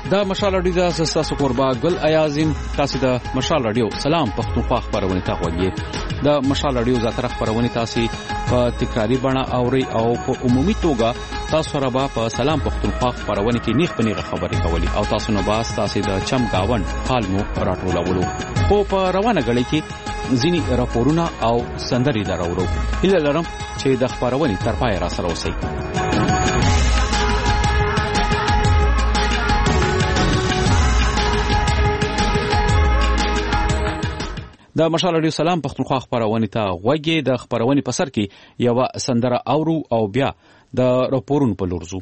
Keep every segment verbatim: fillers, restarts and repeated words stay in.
دا مشال رادیو د اساس قربا ګل ایازم تاسو د مشال رادیو سلام پښتونخوا خبرونه تا غوږی د مشال رادیو زاتره خبرونه تاسو په تکراری بڼه اوري او په عمومي توګه تاسو را په سلام پښتونخوا خبرونه کې نیخ پنیغه خبرې کولې او تاسو نو باس تاسو د چم گاون حال مو راټولولو خو په روانه غړي کې ځینی راپورونه او سندري دراوړو هله لرم چې د خبرونه تر پای را سره اوسئ. د مشال رادیو سلام پښتونخوا خبرونه ته غوږی د خبرونه په سر کې یو سندره اورو او بیا د راپورونو په لورزو.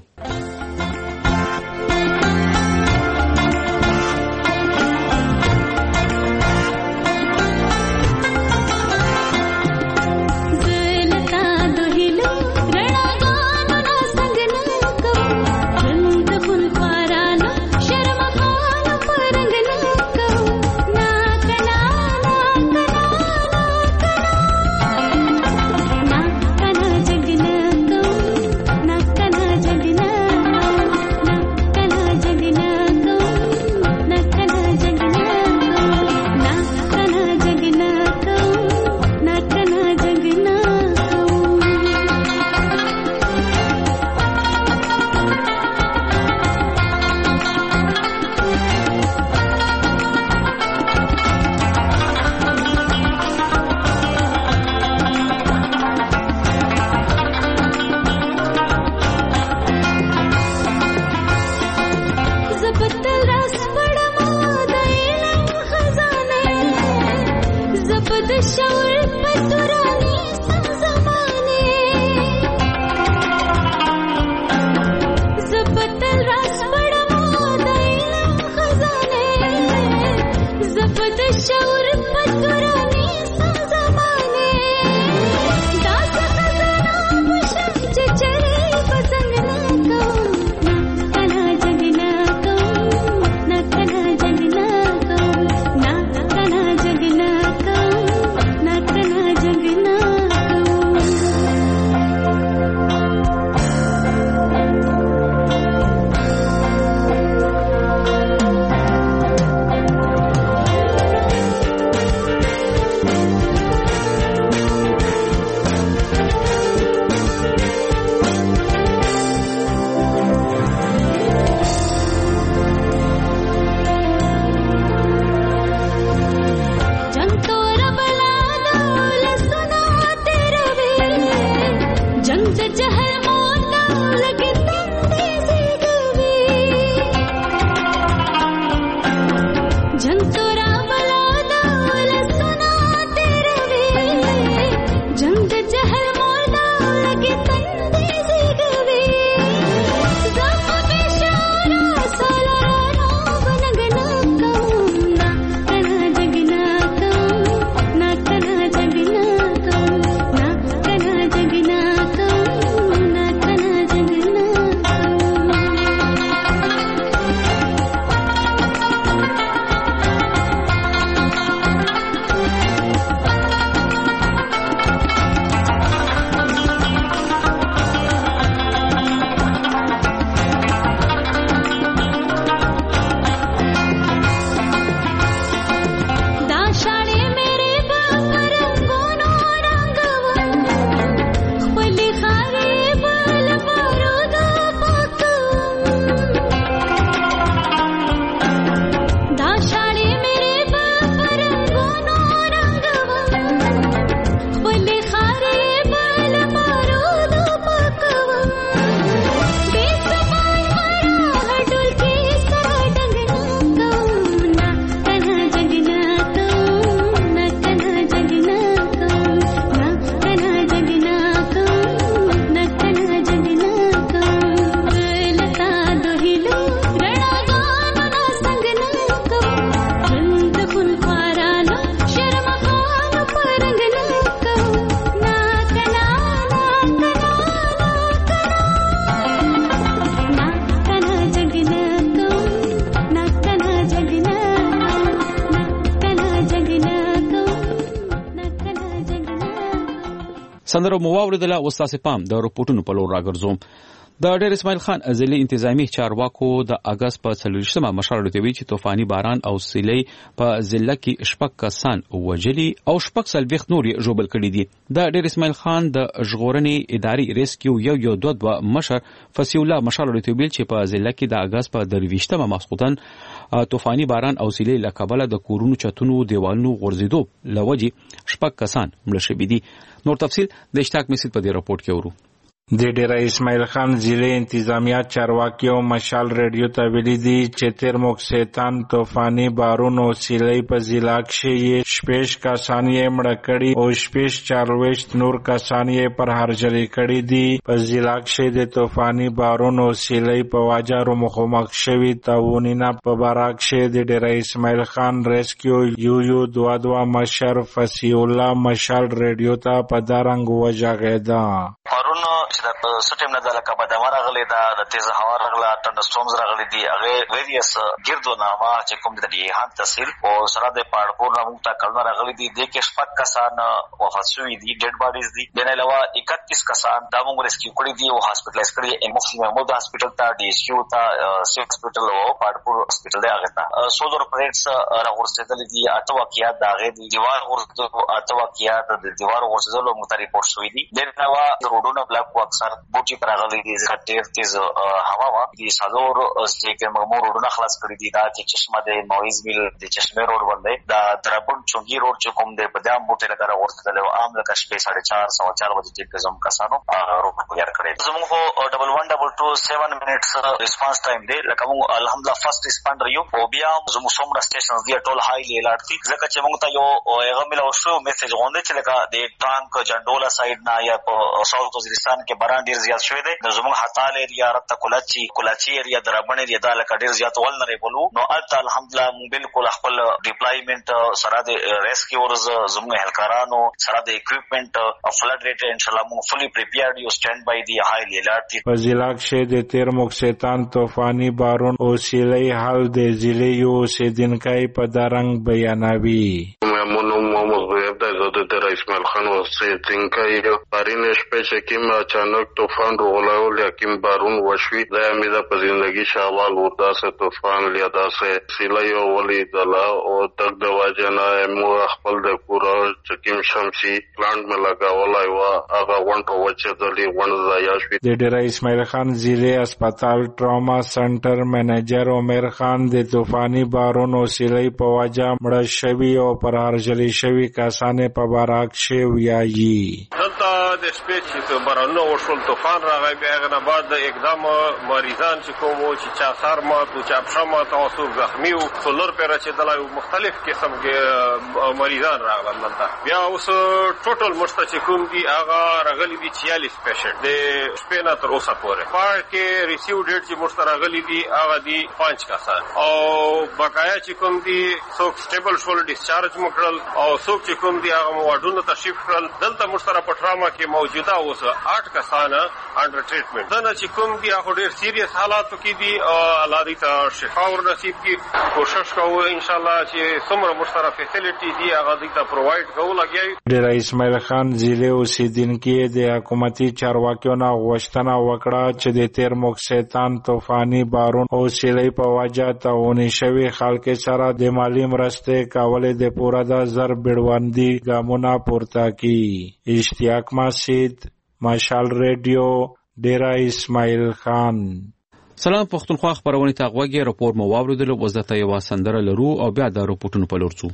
سندره مو واوریدله. اوس تاسو پام د رپورټونو په لور راګرځوم. د ډیر اسماعیل خان ضلعي انتظامی چارواکو د اگست په څلورشتمه مشال ډیوي چې طوفاني باران او سیلۍ په ضلع کې شپږ کسان وژلي او شپږ سلويخ نور ژوبل کړي دي. د ډیر اسماعیل خان د ژغورنې اداري ریسکیو یو یو دوه دوه مشر فصیح الله مشال ډیوي چې په ضلع کې د اگست په درویشتمه ماسخوتن طوفاني باران او سیلۍ له کبله د کورونو چتونو دیوالونو غورځېدو لوجي شپږ کسان مړه شوي دي. نور تفصیل د اشتاق مسید په دې راپورټ کې ورو. د ډیر اسماعیل خان ضلع انتظامیه چارواکیو مشال ریډیو ته ویلي دي چې تیر موکسیتان طوفاني بارون او سیلۍ په ضلع کې شپږ کسان یې مړه کړي او شپږ چارلويشت نور کسان یې پر هرجلي کړي دي. په ضلع کې د طوفاني بارون او سیلۍ په واجارو مخامخ شوي تاوانونه په باره کې د ډیر اسماعیل خان ریسکیو یو یو دوه دوه مشر فصیح الله مشال ریډیو ته په دارنګ وژغېده. چې د سټیم نه د لکه بدمر غلي دا د تیز هوا رغله ټنډ سټورمز راغلي دي هغه ویریس ګردونه چې کوم د یهان تحصیل او سره د پاړپور نامو ته کلمه راغلي دي د کې شپږ کسان وفات شوي دي ډیډ باډیز دي د نه علاوه اکتیس کسان د موږ ریسکیو کړي دي او هاسپټلایز کړي مفتی محمود هاسپټل ته ډي اس یو ته سی هاسپټل او پاړپور هاسپټل دی هغه ته سودر پریټس راغورځېدل دي اته واقعیات د هغه دي دیوار ورته اته واقعیات د دیوار ورځېدل او متری پورت شوي دي د نه علاوه روډونه بلاک اکثر بوټي پر راغلي دي ډېر تیز هوا وا دي سازور چې موږ روډونه خلاص کړی دي دا چې چشمه د مویز بیل د چشمه روډ باندې دا دربون چونګي روډ چې کوم دی په دام بوټي لپاره ورته له عام لکه شپې ساڑھے چار سوا چار بجې کې زموږ کسانو روډ کلیئر کړی. زموږ ډبل ون ډبل ټو سیون منټس ریسپانس ټایم دی لکه موږ الحمدلله فرست ریسپانډر یو او بیا زموږ څومره سټیشنز دي ټول هایلی الارټ دي ځکه چې موږ ته یو هغه ملو شو میسج غونډه چې لکه د ټانک جنډولا سایډ نه یا په ساوث وزیرستان کې باران ډیر زیات شوی دی. د زموږ هتال ایریا رته کولاچی کولاچی ایریا درابن ایریا دا لکه ډیر زیات ول نه بولو نو البته الحمدلله موږ بالکل خپل ډیپلایمنٹ سره د ریسکیورز زموږ هلکارانو سره د اکوپمنٹ او فلډ ریټ ان شاء الله موږ فلی پریپیرډ یو سټاند بای دی هایلی الارټ. په ضلع کې د تیر موکسیتان طوفاني بارون او سیلۍ حال د ضلع یو اوسیدونکي په دارنګ بیانوي. د ډیر اسماعیل خان اوسیدونکي پرین شپه کې اچانک طوفان روغلاول یکیم بارون وشوی دا امیده په زندگی شاوال وردا سے طوفان لیادا سے سیلای ولی دلا او تک د واجنا مو خپل د پورا چکیم شمسی پلانټ میں لگاولای وا هغه ونټو وچه دلی ون ضایع شوی. د ډیر اسماعیل خان ضلع هسپتال ټراما سنټر منیجر عمر خان د طوفاني بارون او سیلای په واجه مړ شوی او پر هرجلی شوی کسانې په باراک شوی یایي. دلته د شپې چې بارانونه وشول طوفان راغی بیا هغه نه بعد اقدام مریضان چې کوم و چې چا سر مات و چا پښه مات او څوک زخمي و څلور پیره چې دلای مختلف قسم کې مریضان راغلل دلته. بیا اوس ټوټل مشته چې کوم دي هغه راغلي دي چھیالیس پیشنټ د شپې نه تر اوسه پورې. پاړ کې ریسیو ډیټ چې مشته راغلي دي هغه دي پنځه کسان او بقایا چې کوم دي څوک سټیبل شول ډیسچارج مکړل او څوک چې کوم دي هغه واډونو ته شیفټ کړل. دلته مشترک پټراما کې موجوده اوس آټ کسان انډر ټریټمنټ دنه چې کوم دي هغه ډیر سیریس حالاتو کې دي او الله دې ته شفا ور نصیب کړي. کوشش کوو ان شاء الله چې څومره مشترک فیسیلیټي دي هغه دې ته پرووایډ کوو لګي. ډیر اسماعیل خان ضلع اوسیدونکي د حکومتي چارواکیو نه غوښتنه وکړه چې د تیر موکسیتان طوفاني بارون او سیلۍ په وجه تاواني شوي خلک سره د مالی مرستې کولې د پوره د زر بیړوندي ګامونه پورته کړي. اشتیاق مسید مشال ریډیو ډیر اسماعیل خان. سلام پښتونخوا خبرونه ته غوږی راپور مو واوریدل او زه یو سندره لرو او بیا د راپورټونو په لور ځو.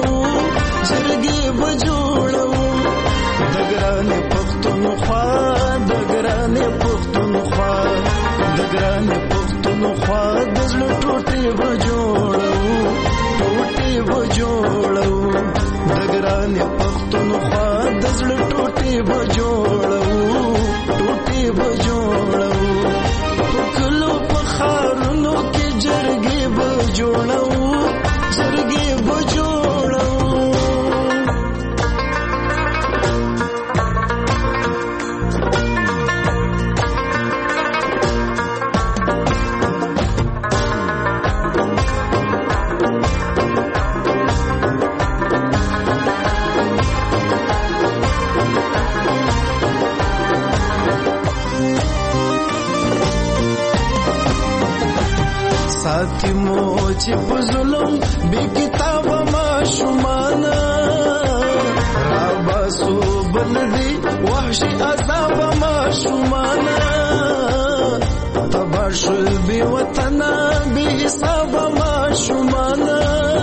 زرګي بجوړو د ګران پښتونخوا ګران پښتونخوا د زړه ټوټې به جوړو ټوټې به جوړو د ګران پښتونخوا د زړه ټوټې به جوړو ټوټې به جوړو په کلو په ښارونو کې جرګې به جوړو جرګې به جوړو ساتي مو چې په ظلم بې کتابه ماشومانه راباسو بلدي وحشي عذابه ماشومانه تبار شول بې وطنه بې حسابه ماشومانه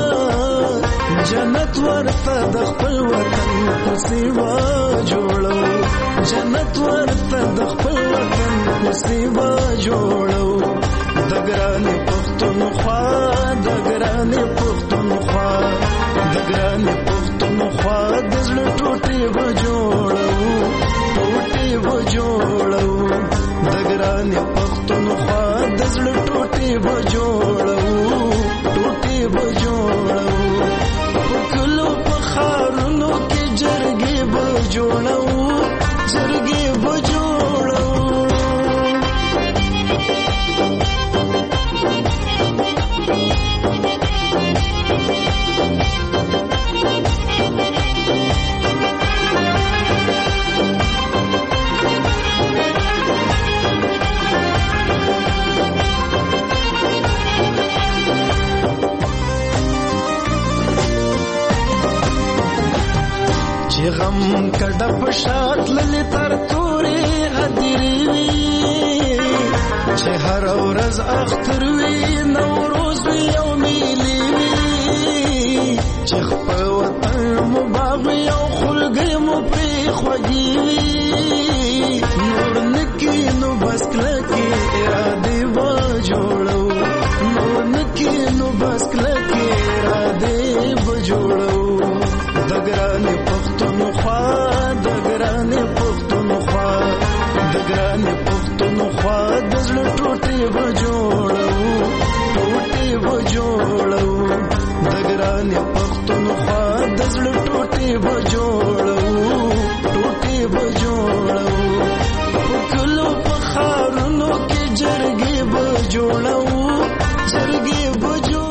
جنت ورته د خپل وطن کوڅې به جوړو جنت ورته د خپل وطن کوڅې به جوړو د ګران پښتونخوا د ګران پښتونخوا د ګران پښتونخوا د زړه ټوټې به جوړو ټوټې به جوړو د ګران پښتونخوا د زړه ټوټې به جوړو ټوټې به جوړو په کلو په ښارونو کې جرګې به جوړو جرګې به جوړو چې غم کډه په شات للی تر تورې هدیرې وي چې هر ورځ اختر وي نوروز وي او میلې وي چې خپل وطن مو باغ وي او خلګۍ مو پرې خوږې وي نور نکي نو بس کلکې ارادې به جوړو نور نکي نو بس کلکې ارادې به جوړو د ګران پښتونخوا د ګران پښتونخوا د ګران پښتونخوا د زړه ټوټې به جوړو ټوټې به جوړو د ګران پښتونخوا د زړه ټوټې به جوړو ټوټې به جوړو په کلو په ښارونو کې جرګې به جوړو جرګې به جوړو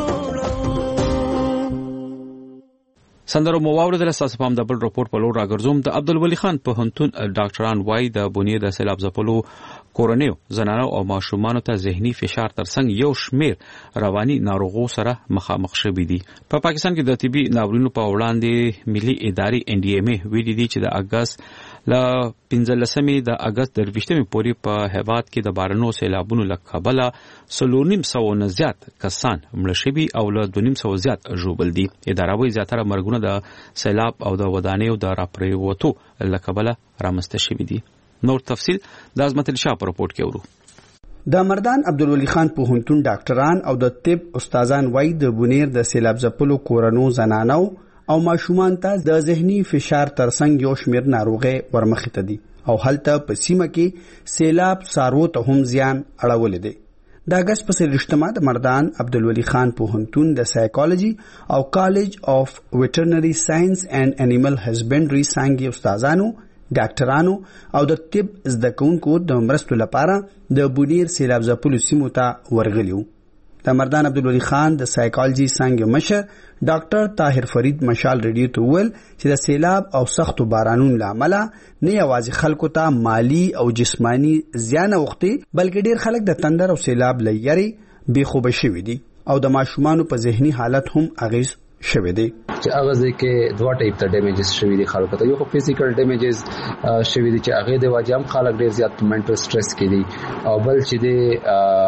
سندرو مواورد له اساس په د بل رپورت په لور راګرځوم د عبدالولي خان په هنتون ډاکټران وای د بنیې د سیلاب ځپلو کورنیو زنانو او ماشومانو ته ذهني فشار ترڅنګ یو شمیر رواني ناروغو سره مخامخ شوي دي په پا پاکستان کې د طبي ناورینو په وړاندې ملي ادارې ان ډي ام ای ویلي دي چې د اگست ل پنځلسمې د اگست درویشتمې پورې په هیواد کې د بارانو سیلابونو له کبله څلور نیم سوه نه زیات کسان مړه شوي او له دوه نیم سوه زیات ژوبل دي اداره وایي زیاتره مرګونه د سیلاب او د ودانیو د راپریوتو له کبله رامنځته شوي دي نور تفصیل د عظمت الشاه په رپورت کې ورو د مردان عبدالولي خان په هنتون ډاکټران او د طب استادان وای د بنیر د سیلاب ځپلو کورنو زنانو او ماشومان ته د ذهني فشار ترڅنګ یو شمیر ناروغي ورمخې ته دي او هلته په سیمه کې سیلاب سارو ته هم زیان اړولې دي د اگست په سلشتمه د مردان عبدالولي خان په هنتون د سایکالوجي او کالج اف ویټرنری ساينس اینڈ انیمل هزبنډري څنګه استادانو ډاکټرانو او د طب زده کوونکو د مرستو لپاره د بنیر سیلاب ځپلو سیمو ته ورغلیو د مردان عبدالولي خان د سایکالوجي څنګه مشر ډاکټر طاهر فرید مشال ریډیو ته ویل چې د سیلاب او سختو بارانونو لامل نه یوازې خلکو ته مالی او جسمانی زیان اوختي بلکې ډیر خلک د تندر او سیلاب لري بې خوب شوي دي او د ماشومانو په ذهني حالت هم اغیز شوي دي چې هغه ځکه دوه ټایپ ته ډیمیجز شوي دي خلکو ته یو خو فزیکل ډیمیجز شوي دي چې هغه د واجب خلک ډیر زیات منټل سټرس کې دي او بل چې د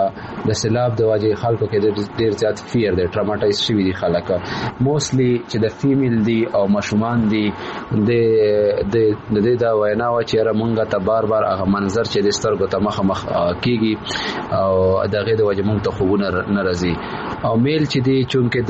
د سیلاب د واجه خلکو کې ډیر زیات فیر دی، ټراماټایز شوي دي خلک موستلی چې د فیمیل دی او ماشومان دي. د د دې دا وینا و چې را مونږ ته بار بار هغه منظر چې د سترګو ته مخ مخ کیږي او دغه د واجه مونږ ته خوبونه ناراضي. او میل چې دی چونکه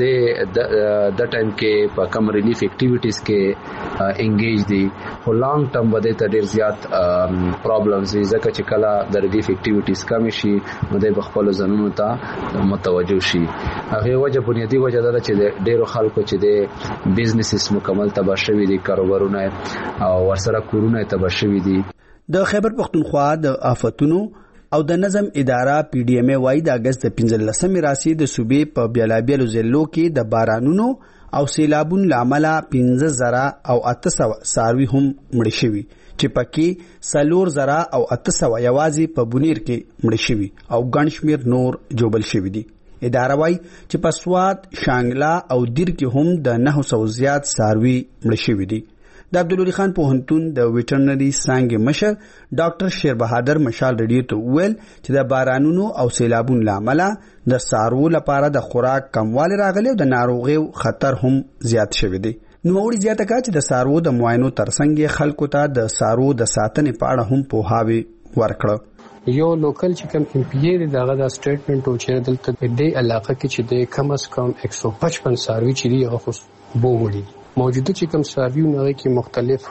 د د ټایم کې په کم ریلیف اکټیویټیز کې انګیج دي، خو لانګ ټرم باندې ته ډیر زیات پرابلمز ځکه چې کله د ریلیف اکټیویټیز کم شي نو د خپل ځانونو ته متوجه شي. هغه وجه بنیادی وجه دا چې ډیرو خلکو چې د بزنسز مکمل تباہ شوي دي، کاروبارونه او ورسره کورونه تباہ شوي دي. د خیبر پختونخوا د آفتونو او د نظم اداره پی ډی ایم ای وای د اگست پنځلسمې راسي د صوبې په بیلابیلو ضلعو کې د بارانونو او سیلابونو لامل پنځه زره او اته سوه څاروي هم مړ شوي چې پکې سلور زره او اته سوه یوازې په بونیر کې مړ شوي او ګڼ شمېر نور جوبل شوي دي. اداره وایي چې په سوات، شانګلا او دیر کې هم د نهه سوه زیات څاروي مړ شوي دي. د عبدالولي خان پوهنتون د ویټرنري څانګې مشر ډاکټر شیر بهادر مشال ریډیو ته وویل چې د بارانونو او سیلابونو لامل د څاروو لپاره د خوراک کموالی راغلی او د ناروغیو خطر هم زیات شوی دی. نوموړي زیاته کړه چې د څاروو د معاینو ترڅنګ خلکو ته د څاروو د ساتنې په اړه هم پوهاوی ورکړه. یو لوکل چې کوم ایم پی ای دغه د سټیټمنټ او چې دلته په دې علاقه کې چې د کم از کم ایک سو پچپن څاروي چې دی هغه خو بو وړي موجوده چې کوم څاروي نه کې مختلف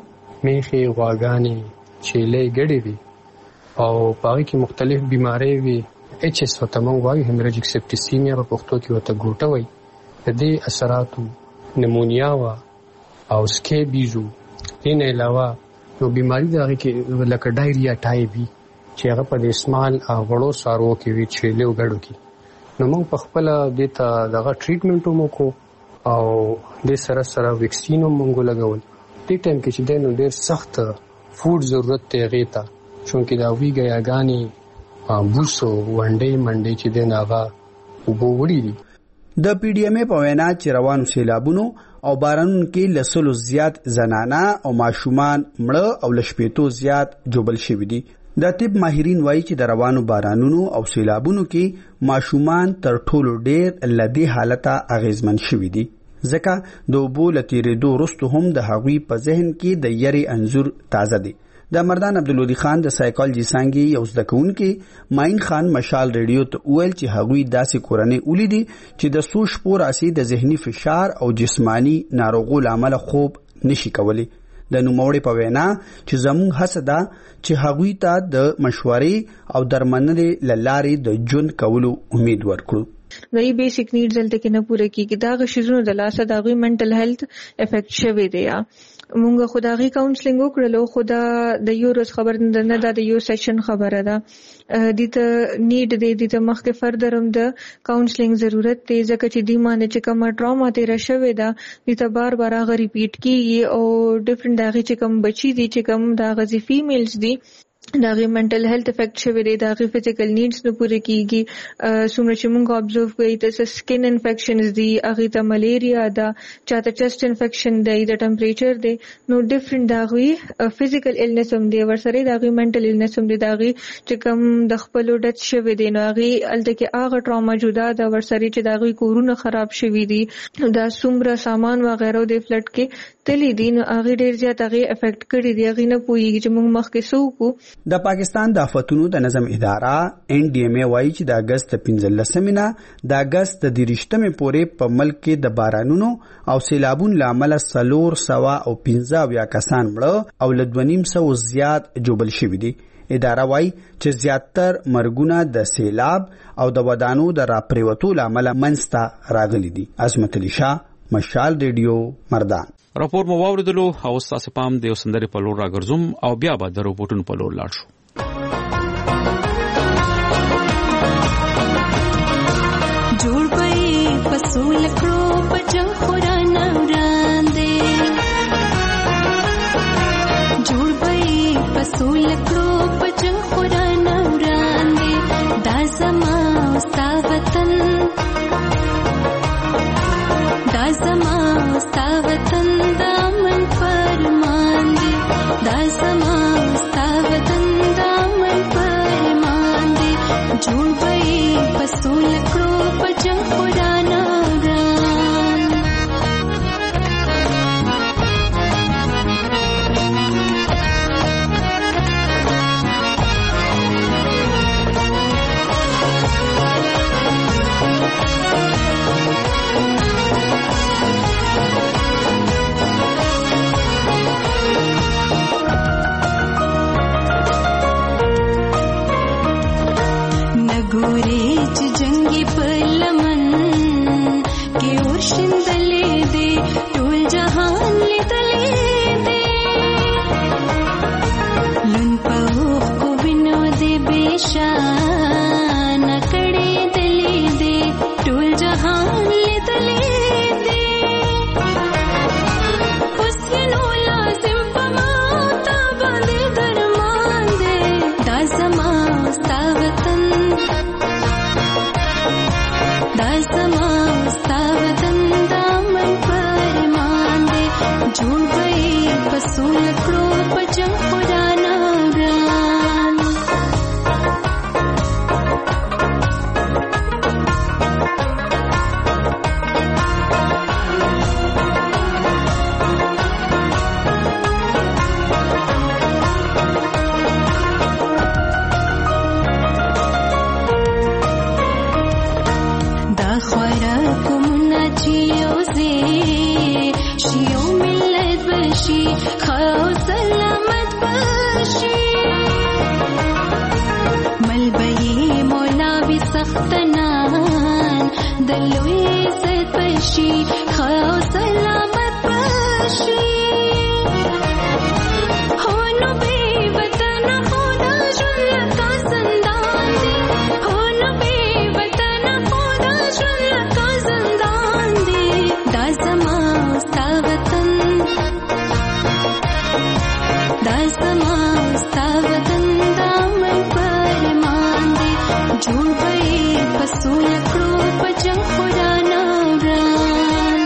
میخي، غواګانې، چیلې، ګډې وي او پاره کې مختلف بیماری وي. ایچ اس وته مونږ وایو هیمریجیک سپټیسیمیا په پښتو کې وته ګوټه وایي. د دې اثراتو نمونیا وا او سکیبیزو ان علاوه یو بیماری دغه کې لکه ډایریا ټایپ وي چې هغه په استعمال غړو سارو کې وی چې له غړو کې نو موږ په خپل د ته دغه ټریټمنټ مو کو او د سره سره ویکسین مونږ لګول. دې ټایم کې چې د نو ډېر سخت فوډ ضرورت ته غیتا چونکه دا وی غیاګانی بوسو وانډې منډې چې د ناغا وبو وړي دي. د پی ډی ایم ای په وینا چې روانو سیلابونو او بارانونو کې لسلو زیات زنانه او ماشومان مړه او لشپېتو زیات جوبل شوي دي. د طب ماهرین وایي چې د روانو بارانونو او سیلابونو کې ماشومان تر ټولو ډېر له دې حالته اغېزمن شوي دي ځکه د اوبو له تېرېدو وروسته هم د هغوی په ذهن کې د یرې انځور تازه دی. د مردان عبدالولي خان د سایکالوجي څانګې یو زده کوونکي ماین خان مشال ریډیو ته وویل چې هغوی داسې کورنۍ ولیدي چې د څو شپو راسي د ذهني فشار او جسماني ناروغو له امله خوب نشي کولی. د نوموړي په وینا چې زموږ هڅه ده چې هغوی ته د مشورې او درملنې له لارې د ژوند کولو امید ورکړو. غي بیسیک نیډز دلته کې نه پوره کیږي. دا غ شیزونو د لاسه دا غي منټل هیلث افیکټ شوی دی. مونږ خدایي کاونسلینګ وکړلو، خدا د یو روز خبر نه ده، د یو سیشن خبره ده. د ته نیډ دی د مخکې فردرم د کاونسلینګ ضرورت دی ځکه چې دی مانه چې کوم ټراما تیر شوی ده د ته بار بار هغه ریپیټ کیږي او ډیفرنٹ دغه چې کوم بچی دي چې کوم د غزي فیمیلز دي داغه منټل هیلث افیکټ شوی دی، داغه فزیکل نیډز نه پوره کیږي. سمره چې مونږ ابزرو کوي د سکن انفیکشنز دي، هغه ته ملیریا ده، چاته چست انفیکشن دی، د ټمپریچر دی، نو ډیفرنٹ داغه فزیکل النس هم دی ورسره داغه منټل النس هم دی. داغه چې کوم د خپل ډت شوی دی نو هغه الته کې هغه ټراما جدا ده ورسره چې داغه کورونه خراب شوی دي، دا سمره سامان و غیره د فلټ کې تللی دي، نو هغه ډیر زیات هغه افیکټ کړی دی. هغه نه پوهیږي چې مونږ مخکې سو کو. د پاکستان د آفتونو د نظم اداره ان ډي ام ای وایي چې د اگست پنځلسمې نه د اگست د دېرشتمې پورې په ملک کې د بارانونو او سیلابونو له امله څلور سوه او پنځه اویا کسان مړه او له دوه نیم سوو زیات جوبل شوي دي. اداره وایي چې زیاتر مرګونه د سیلاب او د ودانو د راپریوتو له امله منځته راغلي دي. عظمت علي شاه، مشال ریډیو، مردان. راپور مو واوریدلو او تاسو پام د سندرې په لور راګرځوم او بیا به د روبوټونو په لور لاړ شو. جوړ پي پسول کړو پجو خورانه وړاندې، جوړ پي پسول کړو پجو خورانه وړاندې، دا زما ستا وطن، دا زما ستا وطن، دا من فرمان دی، دا زما ستا وطن، دا من فرمان دی. جوړ پي شندلې دې ټول جهان لیدلې دې لون په اوښکو وینو دې بېشانه کړې دلې دې ټول جهان لیدلې دې اوس یې نو لازم په ما تا باندې درمان دې دا زما ستا وطن دا زما ستا وطن دا من فرمان دې جوړ به یې په څو لکړو په جنګ خدانا ګران دا خوراکونه چې یوځې شي یو ملت بشي ښه او سلامت بشي مل به یې مولا وي سختنان د لوی عزت بشي ښه او سلامت بشي هو نو بې وطنه خو دا ژوند لکه زندان دی هو نو بې وطنه خو دا ژوند لکه زندان دی دا زما ستا وطن دا زما ستا وطن دا من فرمان دی جوړ به یې په څو لکړو په جنګ خدانا ګران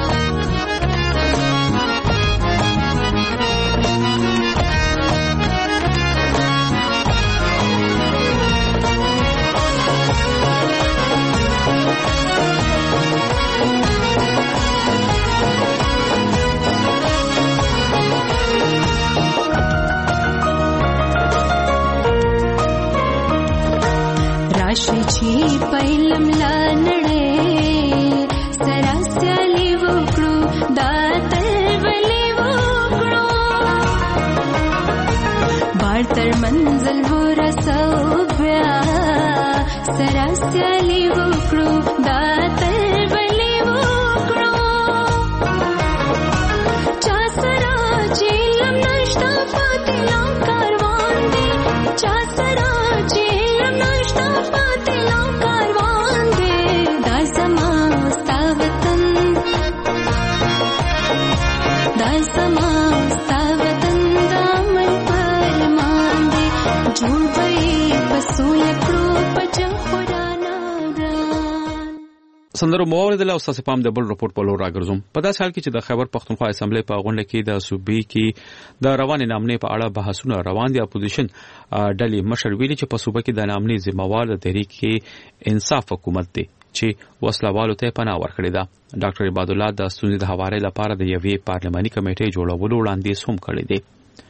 راشي چې په علم لا نړۍ سره سیالي وکړو دا تل ولې وکړو بار تر منزل ورسو بیا سره سیالي وکړو دا تل ولې وکړو چا سره چې علم نشته پاتې لا کاروان دی چا سره چې علم نشته پاتې لا کاروان دی دا زما ستا وطن دا زما ستا وطن دا من فرمان دی جوړ به یې په څو لکړو په جنګ خدانا ګران سندرو موریدل او تاسو پام د بل رپورټ په لور راګرځوم په داس حال کې چې د خیبر پختونخوا اسمبلی په غونډه کې د صوبې کې د روانې نامنې په اړه بحثونه روان دي اپوزیشن ډلې مشر ویلي چې په صوبې کې د نامنې ذمہوار د تحریک انصاف حکومت دی چې وسلوالو ته پناه ورکړې ده ډاکټر عباد الله د ستونزې د حوالې لپاره د یوې پارلماني کمیټې جوړولو وړاندیز هم کړی دی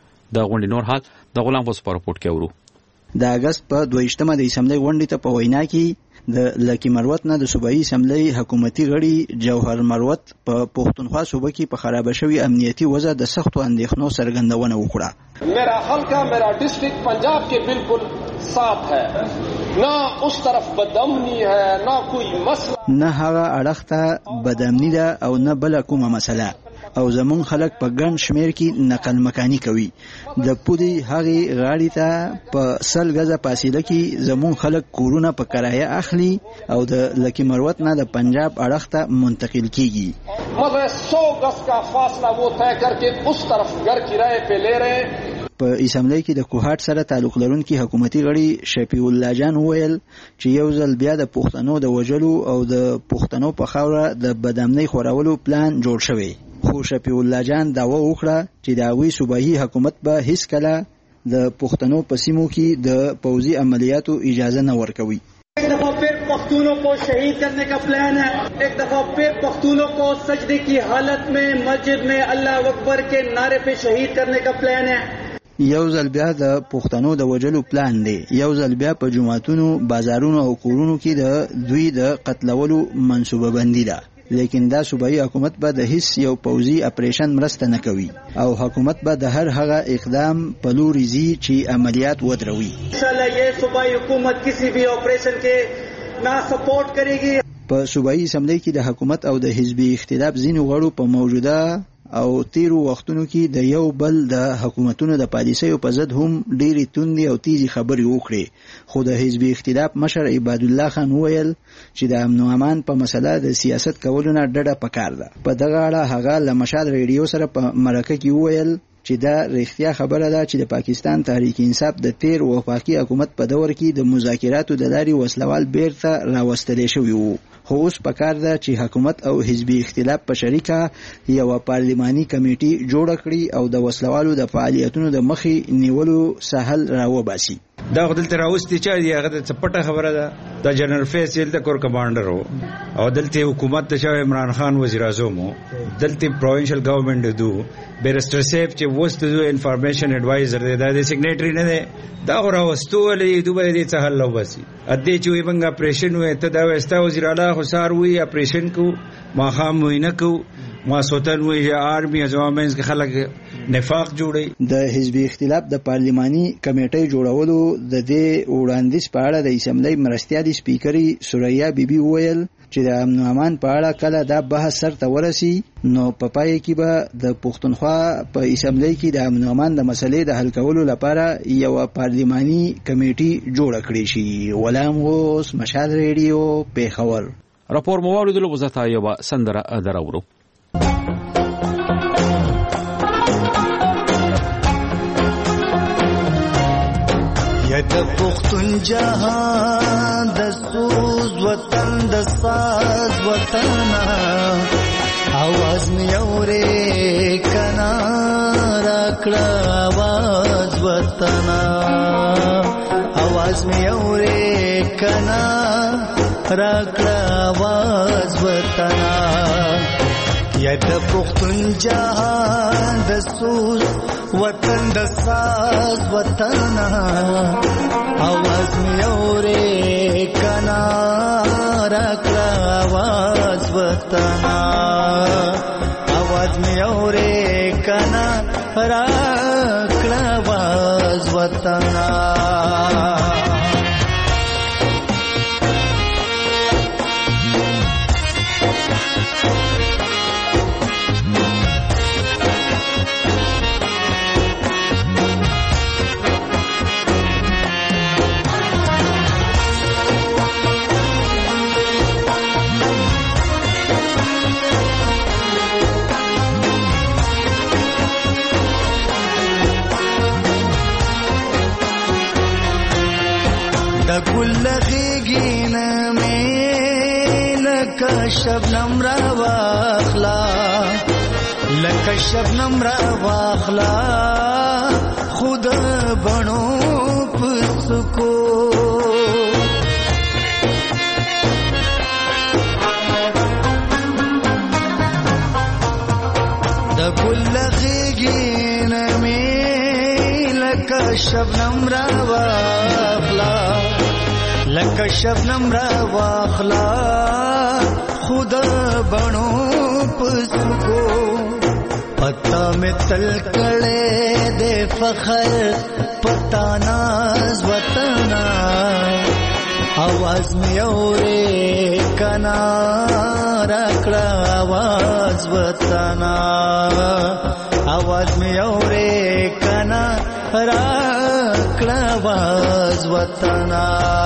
د غونډې نور حال د غلام وس په رپورټ کې ورو د اگست په دویشتمه د اسمبلی غونډې ته په وینا کې د لکی مروت نه د صوبایي اسمبلی حکومتي غړي جوهر مروت په پښتونخوا صوبه کې په خراب شوی امنیتي وضع د سختو اندېښنو څرګندونه وکړه मेरा हल्का मेरा डिस्ट्रिक्ट पंजाब के बिल्कुल साफ है ना उस तरफ बदअमनी है ना कोई मसला نه هغه اړخ ته بدامنی ده او نه بل کومه مسله او زمون خلک په ګڼ شمیر کې نقل مکانی کوي د پودي هغه غاړي ته په سل غزه فاصله کې زمون خلک کورونه په کرایه اخلي او د لکی مروت نه د پنجاب اړخ ته منتقل کیږي مگر सौ गज का फासला वो तय करके उस तरफ घर किराए पे ले रहे په اسمبلی کې د کوهات سره تعلق لرونکي حکومتي غړي شفیع الله جان وویل چې یو ځل بیا د پښتنو د وجلو او د پښتنو په خاوره د بدامنۍ خورولو پلان جوړ شوی خو شفیع الله جان داوا وکړه چې د هغوی صوبایي حکومت به هیڅ کله د پښتنو په سیمو کې د پوځي عملیاتو اجازه نه ورکوي एक दफा फिर पख्तूनों को शहीद करने का प्लान है एक दफा फिर पख्तूनों को सजदे की हालत में मस्जिद में अल्लाह अकबर के नारे पे शहीद करने का प्लान है یو ځل بیا د پښتنو د وجلو پلان دی یو ځل بیا په جماعتونو بازارونو او کورونو کې د دوی د قتلولو منصوبه بندي ده لیکن دا صوبایي حکومت به د هیڅ یو پوځي اپریشن مرسته نه کوي او حکومت به د هر هغه اقدام په لوري ځي چې عملیات ودروي ان شاء الله یہ صوبائی حکومت کسی بھی آپریشن کے نہ سپورٹ کرے گی په صوبایي اسمبلی کې د حکومت او د حزبي اختلاف ځینو غړو په موجوده او تیرو وختونو کې د یو بل د حکومتونو د پالیسیو په ضد هم ډېرې توندې او تیزې خبرې وکړې، خو د حزبي اختلاف مشر عباد الله خان وویل چې د امن او امان په مسله د سیاست کولو نه ډډه پکار ده. په دغه اړه هغه له مشال ریډیو سره په مرکه کې وویل چې دا رښتیا خبره ده چې د پاکستان تحریک انصاف د تیر وفاقي حکومت په دور کې د مذاکراتو د لارې وسلوال بیرته راوستلی شوي وو، خو اوس پکار ده چې حکومت او حزبي اختلاف په شریکه یوه پارلماني کمیټي جوړه کړي او د وسلوالو د فعالیتونو د مخې نیولو ساحل راوباسي. دا دلته راوستي چې هغه د چپټه خبره ده. دا جنرال فیصل د کور کمانډر وو او دلته حکومت د شاه عمران خان وزیر اعظم وو، دلته پروینشل گورنمنت دو بیرسټر صاحب چې وست دو انفارمیشن ایڈوایزر دی، دا د سیګریټری نه دی. دا راوستو ولې دوی دې څه حل وباسي. اته چې وي بنګ اپریشن وي ته دا وستا وزیر اعلی خو سار وي اپریشن کو ما خام وینه کو ما سوتن وي آرمي ازوامنس کې خلک نفاق جوړي. د حزبي اختلاف د پارلماني کمیټې جوړولو د دې وړاندیز په اړه د اسمبلی مرستیالي سپیکري سوریا بیبي وویل چې د امن او امان په اړه کله دا بحث سرته ورسي نو په پای کې به د پښتونخوا په اسمبلی کې د امن او امان د مسلې د حل کولو لپاره یو پارلماني کمیټي جوړه کړې شي. غلام غوث، مشال ریډیو، پیښور. راپور مو واوریدلو، وزتا یو سندره دراورو. یا د پښتون جهان د سوز وطن د ساز وطن आवाज می اورې کنا راکړه आवाज وطن आवाज می اورې کنا راکړه आवाज وطن یا د پښتون جهان د سوز وطن د ساز وطن आवाज می اورې کنا راکړه आवाज وطن आवाज می اورې کنا راکړه आवाज وطن. گل غیگین میں لکا شبنم را واخلا لکا شبنم را واخلا خود بنو پسکو دا گل غیگین میں لکا شبنم را واخلا لکه شبنم را واخلا خود بنو پسکو پتا میں تل کڑے دے فخر پتا ناز وطنا आवाज میں اورے کنا راکڑا आवाज وطنا आवाज میں اورے کنا راکڑا आवाज وطنا.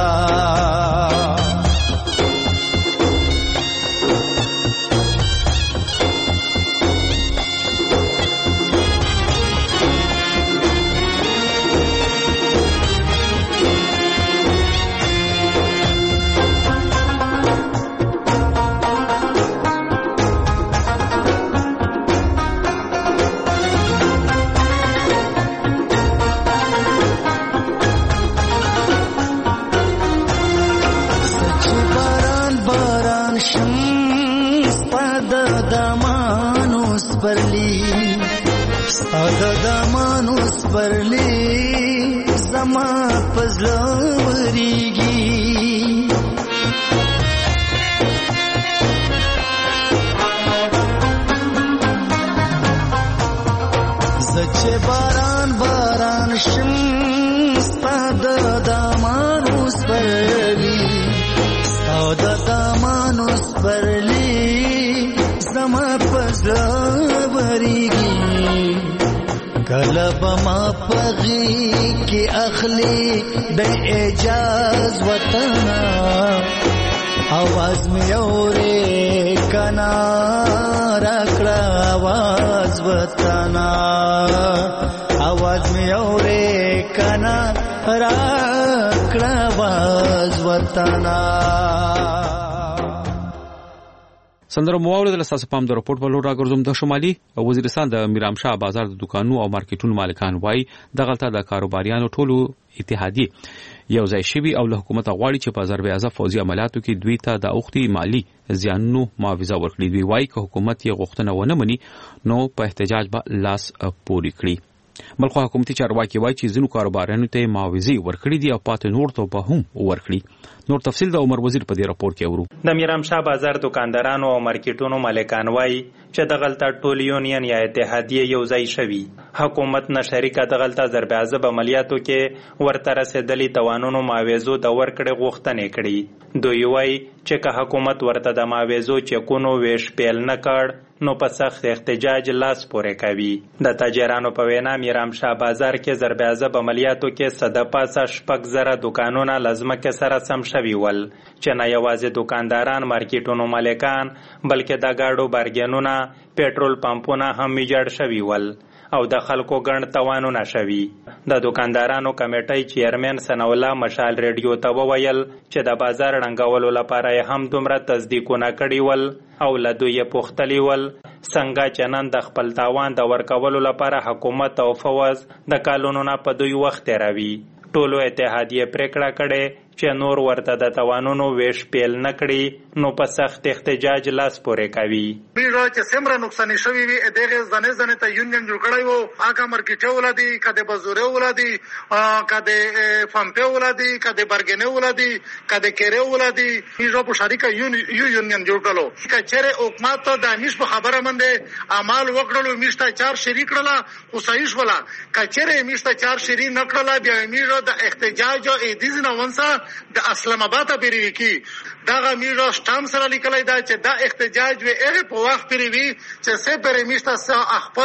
برلی زما پزلوریږي زچه باران باران شم ستاد دامانو سپرلی ستاد دامانو زما پزړوريږي کله به ما پغي کې اخلي د اجاز وطن आवाज में औरे कना रखड़ा आवाज वतना आवाज में औरे कना रखड़ा आवाज वतना سندره مواورد له تاسو پام د رپورت په لور راګرځوم. د شمالي وزیرستان د میرامشاه بازار د دکانونو او مارکیټونو مالکان وایي د غلطه د کاروباریانو ټولو اتحادیه یو ځای شوی او له حکومت غواړي چې په ضربه فوزي عملیاتو کې دوی ته د اوختي مالی زیانونو معاوضه ورکړي. دوی وایي که حکومت یې غوښتنه ونه مني نو په احتجاج به لاس پوري کړي. بلخو حکومتي چارواکي وایي چې ځینو کاروباریانو ته معاوضه ورکړي دي او پاتې نور ته به هم ورکړي. نور تفصیل د عمر وزیر په دې راپور کې اورو. د میرامشاه بازار دکاندارانو او مارکیټونو مالکان وایي چې د غلطه ټول یونین یا اتحادیه یو ځای شوی. حکومت نه شریکه د غلطه ضرب عضب عملیاتو کې ورته رسیدلي توانونو معاوضو د ورکړې غوښتنې کړي. دوی وایي چې که حکومت ورته د معاوضو چکونو ویش پیل نه کړ نو په سخت احتجاج لاس پورې کوي. د تاجرانو په وینا میرامشاه بازار کې ضرب عضب عملیاتو کې صد پاسه شپږ زره دکانونه لازمکه سره سم شوي ول چې نه یوازې دکانداران مارکیټونو مالکان بلکې د گاډو بارګینونه پېټرول پمپونه هم ویجاړ شوي ول او د خلکو ګڼ توانونه شوي. د دکاندارانو کمیټۍ چیرمن ثناءالله مشال ریډیو ته وویل چې د بازار ړنګولو لپاره هم دومره تصدیقونه کړي ول او له دوی پوښتلي ول څنګه چې نن د خپل تاوان د ورکولو لپاره حکومت او فوز د کالونو په دوی وخت راوي. ټولو اتحادیه پریکړه کړي چې نور ورته د توانونو ویش پیل نکړي نو په سخت احتجاج لاس پورې کوي. بیره چې سمره نقصان شوی وي دغه ځنه ځنه ته یونین جوړ کړی وو هغه مارکیټ ولادي کده بازوره ولادي کده فامپه ولادي کده برګنه ولادي کده کېره ولادي بیره په شریکه یو یونین جوړ کړو کچره حکومت ته د نش په خبره منده اعمال وکړلو میشته چار شریک کړلا او صحیح ولا کچره میشته چار شری نکړلا بیا میره د احتجاج او دیزنه ونسا د اسلام آباد پیری کی داغه میرا شتام سره لیکلای دا چې دا احتجاج وی هغه په وخت پیری وی چې سه پرې میشته خپل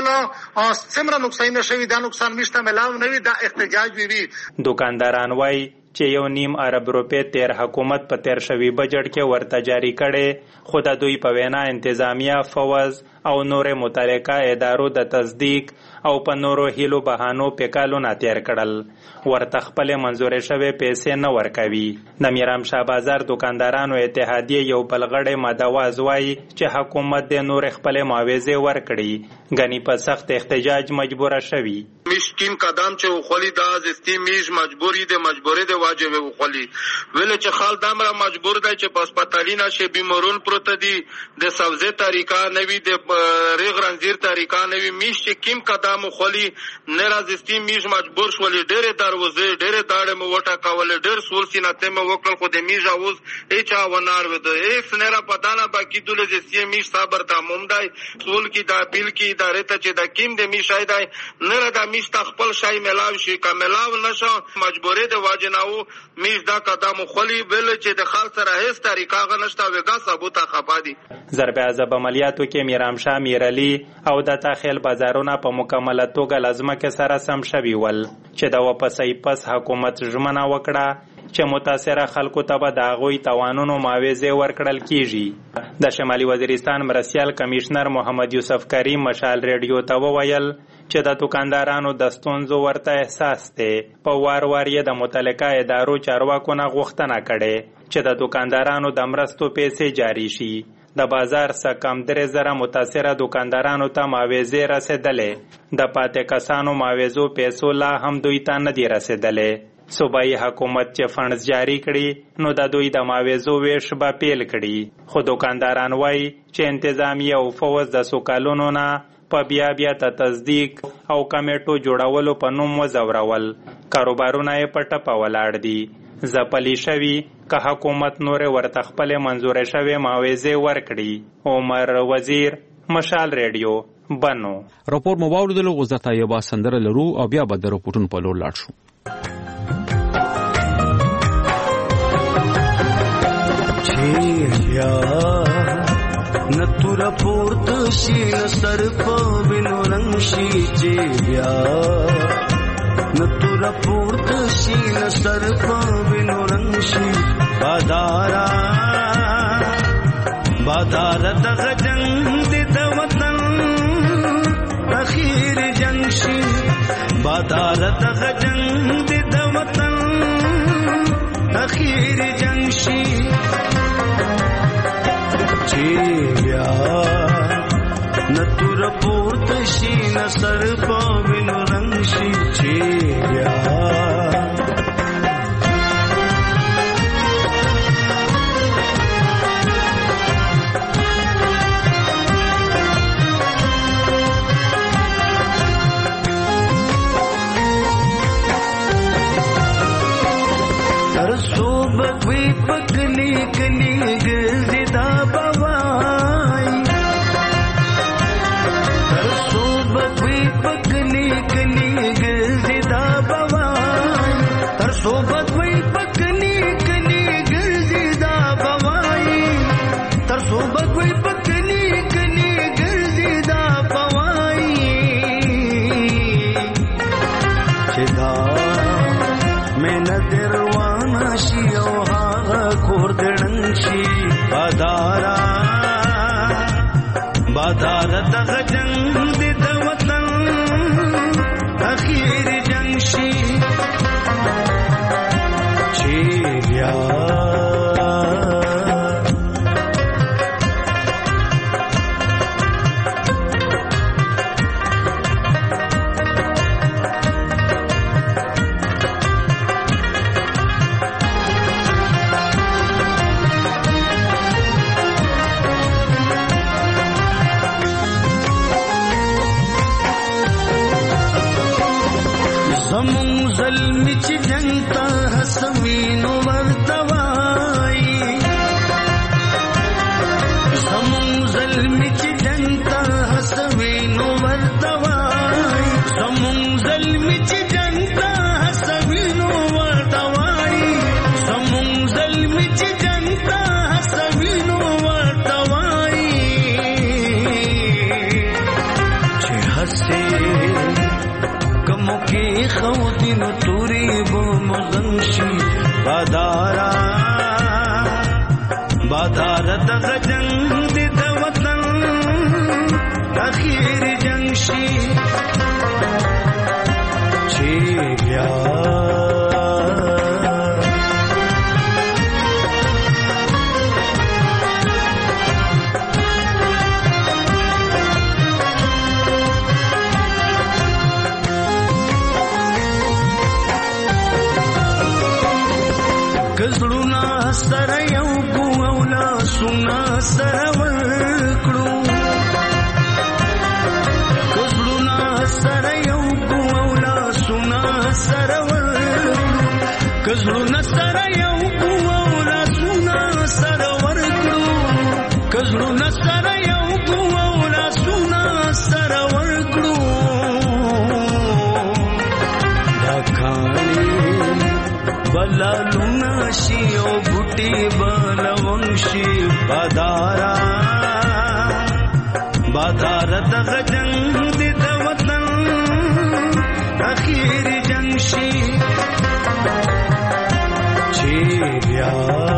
سمره نقصان نشوي دا نقصان میشته ملاو نه وی دا احتجاج وی وی. دکانداران وای چې یو نیم ارب روپے تیر حکومت په تیر شوی بجټ کې ورته جاری کړي خو د دوی په وینا انتظامیه فوز او نور متعلقه ادارو د تصدیق او په نورو هیلو بهانو په کالونه تیر کړل ورته خپل منزورې شوی پیسې نه ورکوي. د میرامشاه بازار دکاندارانو اتحادیه یو بلغړې مدواز وایي چې حکومت د نور خپل معاوضه ورکړي غني په سخت احتجاج مجبور شوی. مشکین قدم چې خولي د ازستی میج مجبوری د مجبورې د واجب خولي ویل چې خال دمره مجبور دی چې په هسپتالینه شي بیمارون پروت دي د سبزه طریقه نوی د ریغ رنزیر طریقه نوی میش چې کیم قدم خولي نه رازستی میج مجبور شولې ډېر دروازه ډېر داړه مو وټا کول ډېر سول سیناته مو وکړ خو د میج اوس اچا ونار وته ایکس نه پدانه باقی دله د سی میج صبر ته مومدای سول کی دا بیل کی ادارې ته چې د کیم د میش ایدای نه د میش خپل شای ملاو شي کملاو نشو مجبورې د واجناو میز دا قدم خولي بل چې د خال سره هیڅ طریقه غنښت وګا ثبوت خپادي. ضرب عضب عملیاتو کې میرامشاه میرعلی او د تاخیل بازارونه په مکمله توګه لازمه کې سره سم شوي ول چې د واپسې پس حکومت ژمنه وکړه چې متاثره خلکو ته به د هغوی توانونو معاوضه ورکړل کیږي. د شمالي وزیرستان مرستیال کمشنر محمد یوسف کریم مشال ریډیو ته وویل چې د دکاندارانو د ستونزو ورته احساس دی. په وار وار یې د متعلقه ادارو چارواکو نه غوښتنه کړې چې د دکاندارانو د مرستو پیسې جاری شي. د بازار څخه کم درې زره متاثره دکاندارانو ته معاوضې رسېدلې. د پاتې کسانو معاوضو پیسو لا هم دوی ته نه دي رسېدلې. صوبایي حکومت چې فنډز جاری کړي نو د دوی د معاوضو ویش به پیل کړي خو دکانداران وایي چې انتظامیه او فوز د څو کلونو نه په بیا بیا ته تصدیق او کمیټو جوړولو په نوم وځورول کاروبارونه یې په ټپه ولاړ دي. ځپلي شوي که حکومت نورې ورته خپلې منظورې شوې معاوضې ورکړي. عمر وزیر مشال ریډیو بنو. راپور مو واوریدلو اوس درته یوه سندره لرو او بیا به د راپورټونو په لور لاړ شو. یا نتور پورته شي سر په وینو رنگ شي چې بیا نتور پورته شي سر په وینو رنگ شي بادارا بادار دغه جنگ د وطن اخیر جنگ شي بادار دغه جنگ د وطن اخیر جنگ شي چې بیا نتور پورته شي سر په وینو رنگ شي چې بیا پکلی کلی گرزی دا بوائی ترسو بگوی پکلی کلی گرزی دا بوائی ترسو بگوی پکلی کلی گرزی دا بوائی ترسو بگوی پکلی کلی گرزی دا بوائی چدا میں ندروانا شیو کور دړنګ شي بادارا بادار دغه جنگ د وطن اخیر جنگ شي چې بیا ظلم چې جنتا حسوینو ورتوای زمون ظلم چې جنتا حسوینو ورتوای زمون ظلم چې جنتا حسوینو ورتوای زمون ظلم چې جنتا حسوینو ورتوای چې حسې کمو کې خوتین توری بو مغنشی بادارا بادار دغه جنگ د وطن اخیر جنگ شي چې بیا کزړونا سره یو کو اولا سنا سره ورکړو کزړونا سره یو کو اولا سنا سره ورکړو کزړونا سره یو کو اولا سنا سره ورکړو کزړونا سره یو کو اولا سنا سره ورکړو دا کانی بلا لونا شي او بوټي بلونشي بادارا بادار دغه جنگ د وطن اخیر جنگ شي چې بیا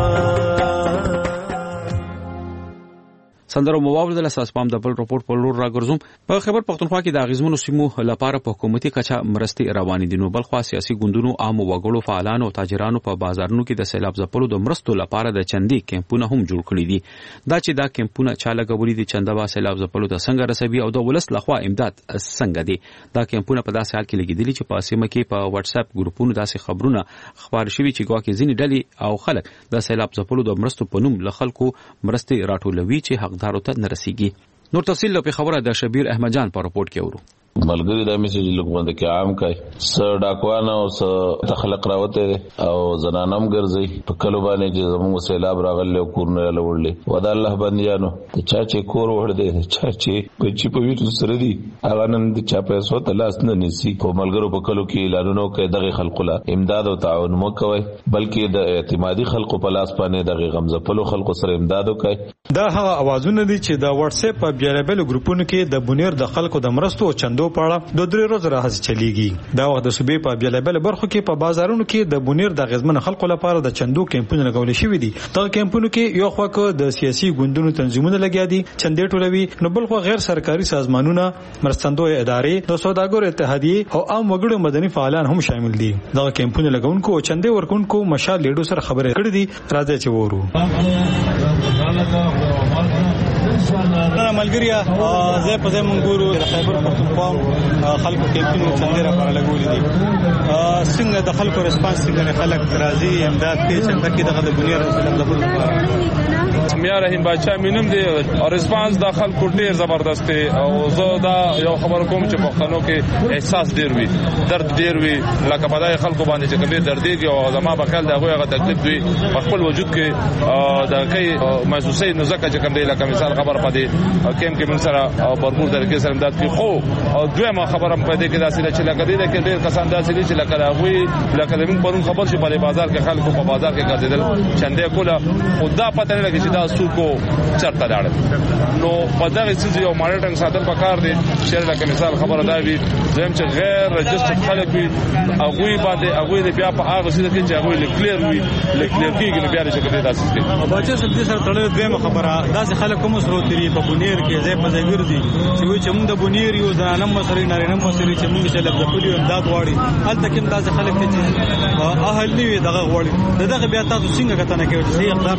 سندرو موابل د اساس پام د بل رپورت په لور راګرځوم په خبر پښتونخوا کې د غزمنو سیمو لپاره په حکومتي کچا مرستي روانې دي نو بل خو سیاسي ګوندونو عام وګړو فعالانو او تاجرانو په بازارونو کې د سیلاب ځپلو د مرستو لپاره د چندي کیمپونه هم جوړ کړي دي دا چې دا کیمپونه چا لګولي دي چندوا سیلاب ځپلو د څنګه رسوي او د ولس لخوا امداد څنګه دي دا کیمپونه په داسې حال کې لګیدلي چې په سیمه کې په واتس اپ ګروپونو داسې خبرونه خبر شوي چې ګواکې ځینې ډلې او خلک د سیلاب ځپلو د مرستو په نوم له خلکو مرستي راټولوي چې حقدارو ته نه رسیږي نور تفصیل په خبره د شبیر احمد جان په رپورت کې ورو ملګری دا میسج لګوند کې عام کای س ډاکوانه او س تخلق راوته او زنانم ګرځي په کلو باندې چې زموږ سیلاب راغلی کورونه لوړلې ودا الله بنديانو ته چا چې کور وړ دې چا چې په چې په ویټو سره دي هغه نن د چا پیسو ته لاس نه نسی په ملګرو په کلو کې اعلانونه کوي دغه خلکو لا امداد او تعاون مو کوي بلکې د اعتمادي خلکو په لاس باندې دغه غمزه په خلکو سره امداد وکړي. دا هغه اوازونه دي چې د واتس اپ په بیلابل ګروپونو کې د بونیر د خلکو د مرستو او چندو په اړه د درې ورځې راځي چلیږي. دا وخت د صوبې په بیلابل برخو کې په بازارونو کې د بونیر د غزمن خلکو لپاره د چندو کمپونه لګول شوې دي. دا کمپونه کې یو خواکو د سیاسي ګوندونو تنظیمونه لګیا دي چندې ټولوي نو بل خو غیر سرکاري سازمانونه مرستندوی ادارې د سوداګرو اتحادیه او عام وګړو مدني فعالان هم شامل دي. دا کمپونه لګونکو او چندې ورکونکو مشال لیډو سره خبرې کړې دي. راځي چې وورو دا ملګریا زه په زمون ګورو د خیبر پختونخوا خلکو کمپینو چندره پر لګولې دي. څنګه د خلکو ریسپانس څنګه خلک راځي امداد کوي چې تکي دغه د بنیر رسول الله میا رحیم بادشاہ مینم دی او ریسپانس د خلکو ډیر زبردست دی او زه دا یو خبر کوم چې پښتنو کې احساس ډیر وي درد ډیر وي لکه په دای خلکو باندې چې کوم درد دی او زما په خیال دا هغه تکلیف وي په خپل وجود کې دا کوي محسوسې نو ځکه چې کوم دی لکه مثال خبر پدې کیم کې من سره برپور درګه سره امداد کوي خو او دویمه خبره هم پدې کې دا سره چې لکه دې کې ډیر کسان دا سره چې لکه راغوي لکه زمون پرون خبر شي په بازار کې خلکو په بازار کې ګرځیدل چندې کوله خدا پته نه لګي چې دا سوکو چرته لاړ نو په دغه څه یو مانیټرینګ ساتل پکار دي چې لکه مثال خبره دا وي زم چې غیر رجسټر خلک وي هغه باندې هغه بیا په هغه څه کې چې هغه کلیر وي کلیر کېږي بیا چې کوي دا څه دي بچا سم دي سره تړلې دویمه خبره دا چې خلک کوم سره تیری په بونیر کې ځای په ځای ګرځي چې وي چې موږ د بونیر یو ځانم مسری نارینه مسری چې موږ چې لږ پولیو امداد واړي هلته کوم دا خلک چې اهل نیوي دغه واړي دغه بیا تاسو څنګه کتنه کوي چې اقدام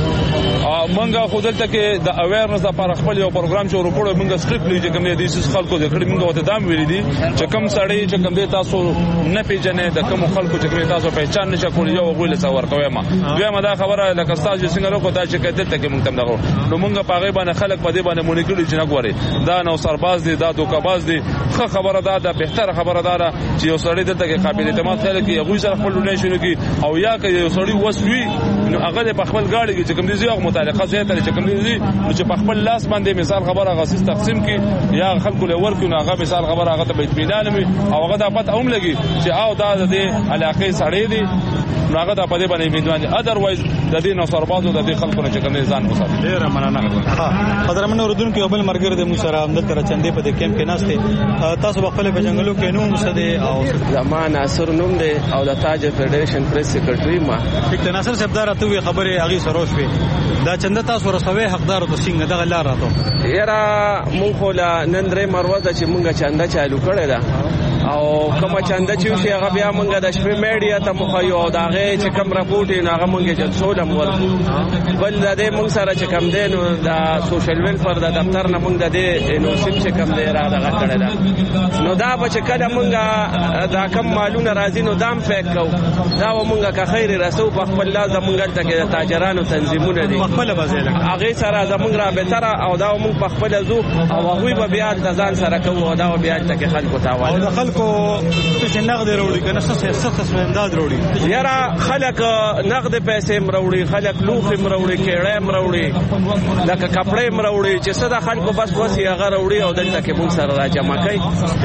کوي منګه خودلته کې د اویرنس لپاره خپل یو پروګرام چې ورپوړو موږ سټریکټلی چې کوم دي چې خلکو د کړي موږ وته دام ویلي دي چې کوم سړی چې کوم دي تاسو نه پیژنې د کوم خلکو چې کوم تاسو پہچان نشه کولای یو غوړي څور کوي ما دوی ما دا خبره لکه تاسو څنګه لوکو دا چې کته ته موږ تم دغه نو موږ په غیبه باندې خلک په دې باندې مونږ کړي چې نه غوري دا نو سرباز دي دا دوکاباز دي خو خبره دا ده بهتره خبره ده چې یو سړی دلته کې قابل اعتماد خلک یې غوي سره خپل نه شنو کی او یا که یو سړی وسوي نو هغه په خپل گاډي کې چې کوم دي یو متعلقه ځای ته چې کوم دي نو چې په خپل لاس باندې مثال خبره غاسیس تقسیم کی یا خلکو له ورکو نو هغه مثال خبره هغه ته بیت میدان می او هغه د پته هم لګي چې او دا د علاقې سړی دي نو هغه د پدې باندې میدان اذروایز د دې نو سربازو د دې خلکو نه چې کوم ځان وساتي ډیر مننه ها قدرمن اوردون کې بل مرګر د موسره عمدل تر چندې په دې کیمپ کې ناشته تاسو په خپل جنگلو کې نوم سده او زمان ناصر نوم دی او د تاج فدریشن پریس سیکریټری ما ټیک ناصر صاحب دا راته خبره هغه سره شوي دا چنده تاسو رسوي حقدار ته څنګه دغه لار راته یرا مونږ خو لا نندره مروزه چې مونږه چنده چالو کړی دا او کوم چنده چې شي هغه بیا مونږه د شپې میډیا ته مخایو دا غي چې کوم راپورټ نه هغه مونږه جلسو د مور بل د دې مونږ سره چې کم دین د سوشل ویلفیر د دفتر نه مونږ د دې نو سیم چې کم دی را دغه کړی دا نو دا به چې کله مونږه دا کم مالونه راځي نو دام فیک کو دا مونږه که خیر رسو په خپل لاس مونږ ته کې تاجرانو تنظیمونه دي خپل بازار هغه سره زمونږ را به تر او دا مونږ په خپل زو او هغه به بیا د ځان سره کوو او دا بیا ته کې خلکو تاوان کو چې نقد وروړي کنه څه څه امداد وروړي یاره خلک نقد پیسې مروړي خلک لوخ مروړي کېړې مروړي لکه کپڑے مروړي چې څه د خلکو بس وسی هغه وروړي او دلته کې مون سره راجمع کوي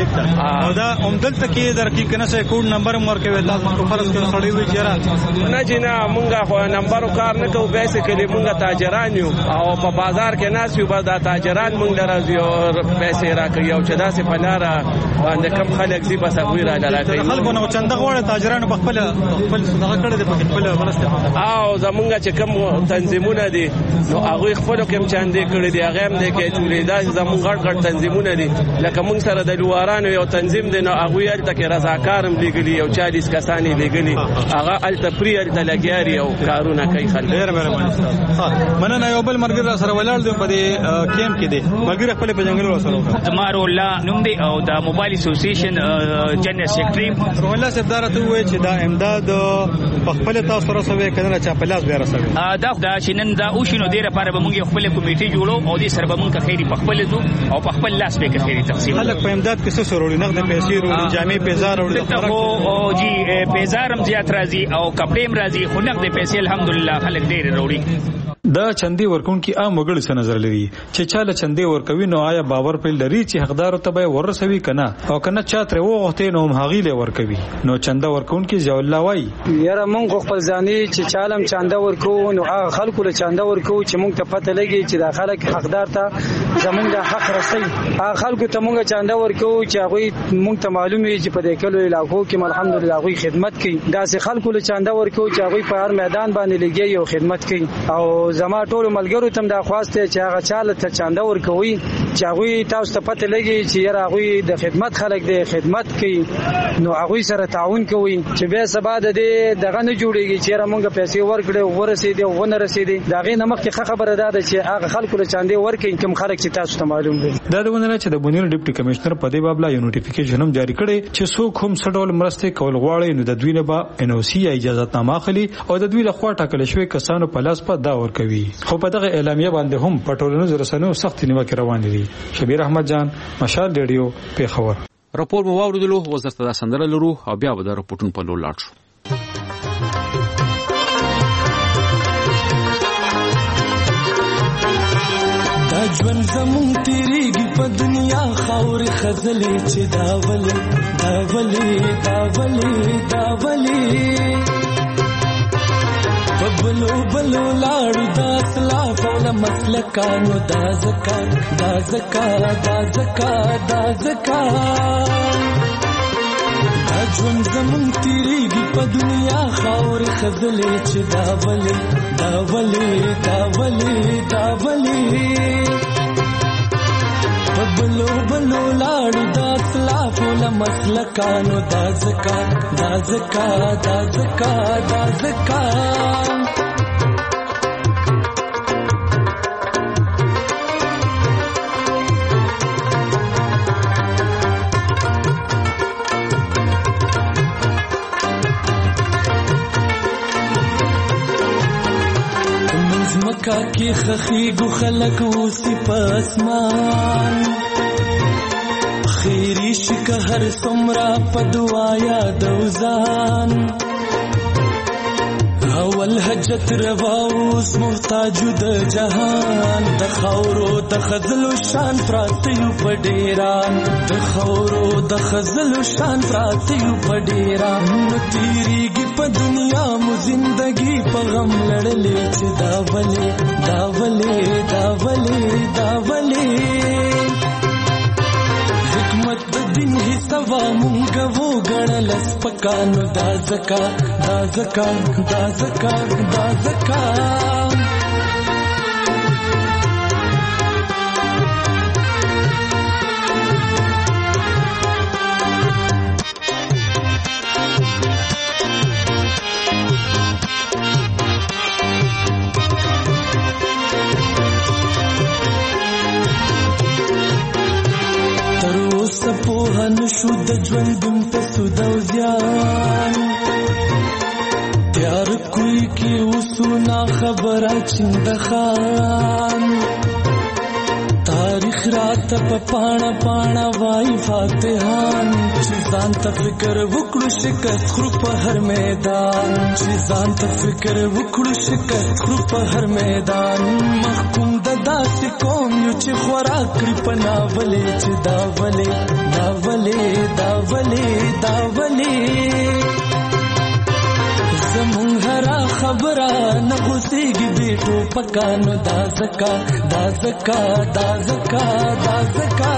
او دا هم دلته کې درکې کنه سه کوډ نمبر مور کې ولا په فرض کې سړی وي چیرې نه جنا مونږه خو نمبر کار نه کوو پیسې کې مونږه تاجران یو او په بازار کې ناس یو بس دا تاجران مونږ درځي او پیسې راکړي او چې دا سه پلاره باندې کم خلک دی بس هغه را لراته خلکو نو چنده غوړه تاجرانو په خپل خپل صدقه کړې ده په خپل ورسته او زمونږ چې کوم تنظیمونه دي نو هغه خپل کوم چاندې کړې دي هغه هم دي کې ټولې دا زمونږ غړ غړ تنظیمونه دي لکه مونږ سره د لوارانو یو تنظیم دی نو هغه یې تل رضاکارم لګلی یو چالیس کسانی لګلی هغه ال تفریل ته لګیاري او کارونه کوي خلک ډیر مهرباني ها مننه یو بل مرګر سره ولاړ دی په دې کیمپ کې دی مرګر خپل په جنگل سره زمار الله نوم دی او د موبایل اسوسییشن جنرال سیکریټری. روح الله صاحب دارته وایي چې دا امداد په خپل تاسو سره سوي کنه چې په لاس بیا رسوي. دا دا چې نن دا او شنو ډیره لپاره به موږ خپل کمیټي جوړو او دې سره به موږ خیری په خپل ځو او په خپل لاس به خیری تقسیم. خلک په امداد کې څه سروري نقد پیسې ورو جامع پیزار ورو او جی پیزارم زیات راځي او کپړې هم راځي خو نقد پیسې الحمدلله خلک ډیر وروړي. دا چندي ورکون کی عام وګړي څه نظر لري چې چاله چندي ورکوي نو آیا باور په لري چې حقدار ته به ورسوي کنه او کنه چاتره وغوښته نو هغه له ورکوي نو چنده ورکون کی ځو الله وای یاره مونږ خپل ځاني چې چالم چنده ورکو نو هغه خلکو له چنده ورکو چې مونږ ته پته لګي چې دا خلک حقدار ته زمونږ د حق رسي هغه خلکو ته مونږ چنده ورکو چې هغه مونږ ته معلومي چې په دې کلو علاقو کې الحمدلله هغه خدمت کوي داسې خلکو له چنده ورکو چې هغه په هر میدان باندې لګي او خدمت کوي او زما ټول ملګرو تم دا خواسته چې هغه چاله ته چنده ورکوي چې هغه تاسو ته پته لګي چې یاره هغه د خدمت خلک د خدمت کوي نو هغه سره تعاون کوي چې به سبا د دې دغه نه جوړيږي چې یاره مونږ پیسې ورکړو ورسېدي او ونه رسېدي دا غي نمک کې خبره ده چې هغه خلکو له چنده ورکړي کوم خلک چې تاسو ته معلوم دي. دا د ونه چې د بونیر ډیپټي کمشنر په دې باب لا یو نوټیفیکیشن هم جاری کړي چې څوک هم سډول مرسته کول غواړي نو د دوی نه با ان او سی اجازه نامه اخلي او د دوی له خوا ټاکل شوی کسانو په لاس په دا ورکوي. خو په دغه اعلامیه باندې هم په ټولنیزو رسنیو سخت نیوکه روانې دي. شبیر احمد جان مشال ریډیو پیښور. راپور مو واوریدلو وزارت د سندره لرو او بیا به د راپورټون په لور لاړ شو. دا ژوند زمون تیریږي په دنیا خاورې خزلې چې دا ولې دا ولې دا ولې دا ولې بلو بلو لاړو دا اسلاف او مسلکانو دا زکات دا زکات دا زکات دا زکات دا ژوند زمون تیریږي په دنیا خاورې خزلې چې دا ولې دا ولې دا ولې دا ولې بلو بلو لاړو دا اسلاف او مسلکانو دا زکات دا زکات دا زکات دا زکات مکا کی خخیگو خلق اوسی پاسمان خیری شک هر سمرا پدوایا دوزان اول حجت رواوس محتاج د جهان د خاورو د خذلو شان پراتیو پډیران د خاورو د خذلو شان پراتیو پډیران نو تیریږي په دنیا مو زندگی په غم لړلې چې دا ولې دا ولې دا ولې دا ولې حکمت د دین حسابا مونږ وو غړل سپکانو دا زکا دا زکا دا زکا دا زکا نشو د ژوند دم ته سودا زیان تیار کوي کی وسونا خبره چند خان تاریخ رات په پاڼه پاڼه وای فاتحان چې ځان ته فکر وکړو شکست خرو په هر میدان چې ځان ته فکر وکړو شکست خرو په هر میدان محکوم د داسې قوم یو چې خوراک کړی په ناولې چې دا ولې دا ولې دا ولې دا ولې زمون هرا خبره نه غوسېږي بیٹو پکانو دا زکا دا زکا دا زکا دا زکا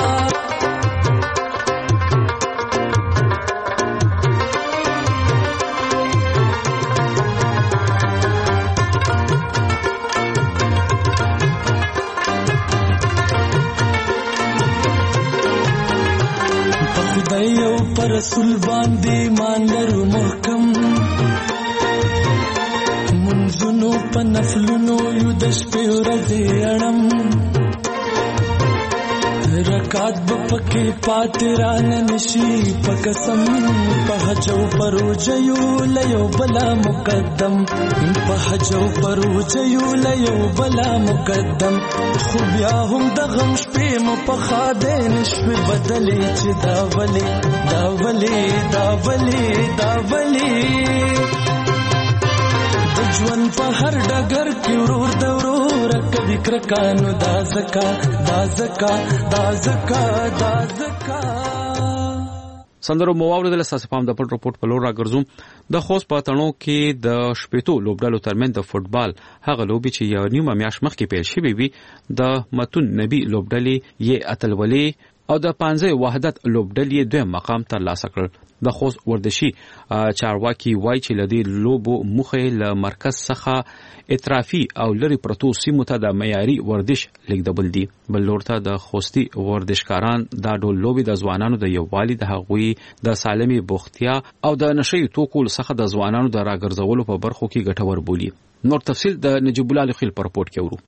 خدای او پر رسول باندې مان لرو محکم منځونو په نفلونو یو د شپې ورځې اړم رکات بپکی پاتران نشی پکسم پهجو پروجیو لیو بلا مقدم پهجو پروجیو لیو بلا مقدم خو بیا هم د غم شپې مو پخا دې نشوي بدلې چې دا ولې دا ولې دا ولې دا ولې د ژوند په هر ډګر کې ورور د ورور کبي کرکانو دا زکا دا زکا دا زکا دا زکا سندرو مواورد له ساسه پام د پټ رپورټ په لور راګرځوم د خوست په تڼو کې د شپېتو لوبډالو ترمن د فوتبال هغه لوبي چې یو نیمه میاشت مخکې پیل شوې وي د متون نبی لوبډلې یې اتلولې او د پنځه وحدت لوبډلې دویم مقام ترلاسه کړ د خوست ورزشي چارواکي وای چې لدی لوبو مخه له مرکز څخه اطرافي او لری پروتو سیمو ته د معیاري ورزش لیکدبل دي بل لورته د خوستي ورزشکاران دا ډول لوبي د ځوانانو د یووالي د هغوی د سالمي بوختیا او د نشي توکل څخه د ځوانانو د راګرځولو په برخو کې ګټور بولی نور تفصيل د نجيب الله خلیل په رپورت کې ورو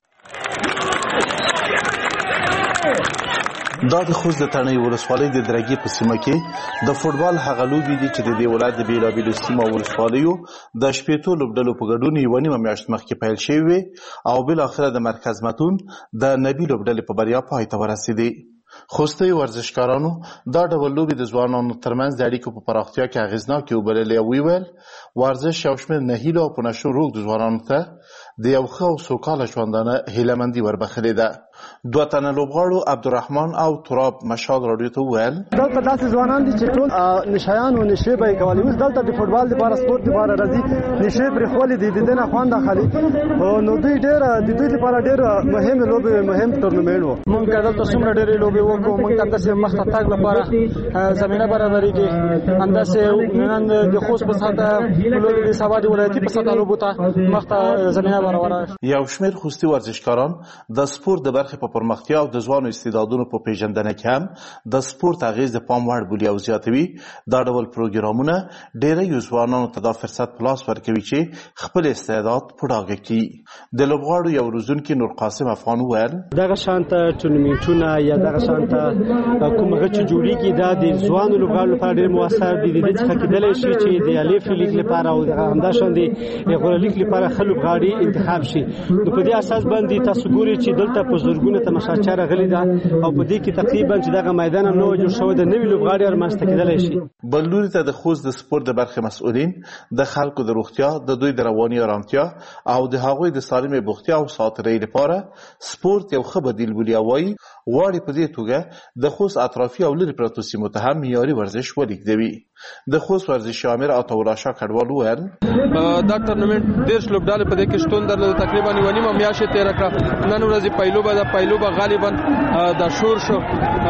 دا د خوست د تڼۍ ولسوالۍ د درګي په سیمه کې د فوتبال هغه لوبي دي چې د دې ولایت د بیلابیلو سیمو ولسوالیو د شپېتو لوبډلو په ګډون یو نیمه میاشت مخکې پیل شوی او بل اخره د مرکز متون د نبی لوبډلې په بریا پای ته ورسېدي خوستي ورزشکارانو دا ډول لوبي د ځوانانو ترمنځ د اړیکو په پراختیا کې اغیزناکې وبللې او ویل ورزش یو شمېر نهیلو او پنشو روغ د ځوانانو ته د یو ښه او سوکاله ژوندانه هیلهمندي وربخلې ده دوه تنه لوبغاړو عبدالرحمن او تراب مشال راډیو ته وویل دلته داسې ځوانان دي چې ټول نشایان او نشې به یې کولې اوس دلته د فوټبال لپاره سپورت لپاره راځي نشې پرېښولې دي د دې نه خوند اخلي نو دوی ډېر د دوی لپاره ډېر مهمې لوبې مهم تورنمنټ و موږ دلته څومره ډېرې لوبې وکړو موږ ته همداسې مخته تګ لپاره زمینه برابرېږي همداسې نن د خوست په سطحه لوبې د سبا د ولایتي په سطحه لوبو ته مخته زمینه برابره یو شمېر خوستي ورزشکاران د سپورت د برخې په پرمختیا او د ځوانو استعدادونو په پیژندنه کې هم د سپورت اغیز د پام وړ بولي او زیاتوي دا ډول پروګرامونه ډېری ځوانانو ته دا فرصت په لاس ورکوي چې خپل استعداد په ډاګه کړي د لوبغاړو یو روزونکي نور قاسم افغان وویل دغه شانته ټورنمنټونه یا دغه شانته کوم هغه چې جوړیږي دا د ځوانو لوبغاړو لپاره ډېر موثر دي د دې څخه کېدلی شي چې د الف لیګ لپاره او همداشان د غوړه لیګ لپاره ښه لوبغاړي انتخاب شي نو په دې اساس باندې تاسو ګورئ چې دلته په زورګونه تماشاچیان غلي ده او په دې کې تقریبا چې دغه میدان نو جوړ شوی د نوې لوبغاړي ارمانسته کېدلی شي بل لوري ته د خوست د سپورت د برخې مسؤلین د خلکو د روغتیا د دوی د رواني آرامتیا او د هغوی د سالمې بوختیا او ساترۍ لپاره سپورت یو ښه بدیل بولي او وایي غواړي په دې توګه د خوست اطرافي او لرې پرتو سیمو ته هم معیاري ورزش ولیږدوي د خوست ورزشي امیر عطاالله شاه کډوال وویل دا ټورنمنټ دېرش لوبډالې په دې کې شتون درلود تقریبا یوه نیمه میاشت یې تېره کړه نن ورځې پیلوبه ده پیلوبه غالبا د شور شو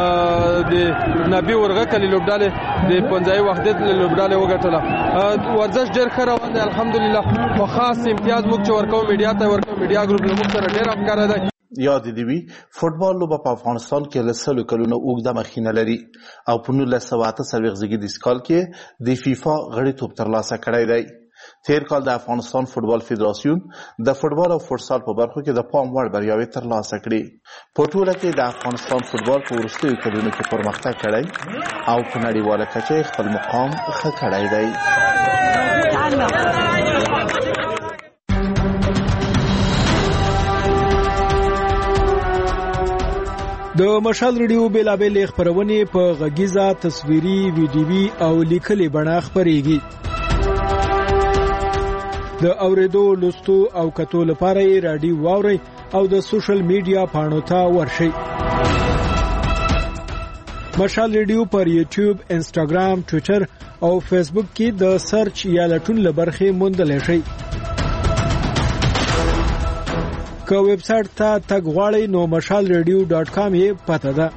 د نبي ورغه کلي لوبډالې د پنځایي وحدت لوبډالې وګټله ورزش ډېر ښه روان دی الحمدلله خو خاص امتیاز موږ چې ورکوو میډیا ته ورکوو میډیا ګروپ له موږ سره ډېر همکاره دی یاد دې وي فوټبال لوبه په افغانستان کې له سلو کلونو اوږده مخینه لري او په نولس سوه اته څلوېښت زېږدیز کال کې د فیفا غړیتوب ترلاسه کړی دی تیر کال د افغانستان فوټبال فدراسیون د فوټبال او فوټسال په برخو کې د پام وړ بریاوې ترلاسه کړې په ټوله کې د افغانستان فوټبال په وروستیو کلونو کې پرمختګ کړی او په نړیواله کچه خپل مقام ښه کړی دی د مشال ریډیو بیلابېل خبرونه په غږیزه تصویري ویډیوي او لیکلي بڼه خبريږي د اوریدو لوستو او کتو لپاره یې رادیو واوري او د سوشل میډیا پاڼو ته ورشئ مشال ریډیو پر یوټیوب انسټاګرام ټوئیټر او فیسبوک کې د سرچ یا لټون لبرخه موندلی شئ که ویب سټ ته تګ غواړئ نو مشال ریډیو ډاټ کام یې پته ده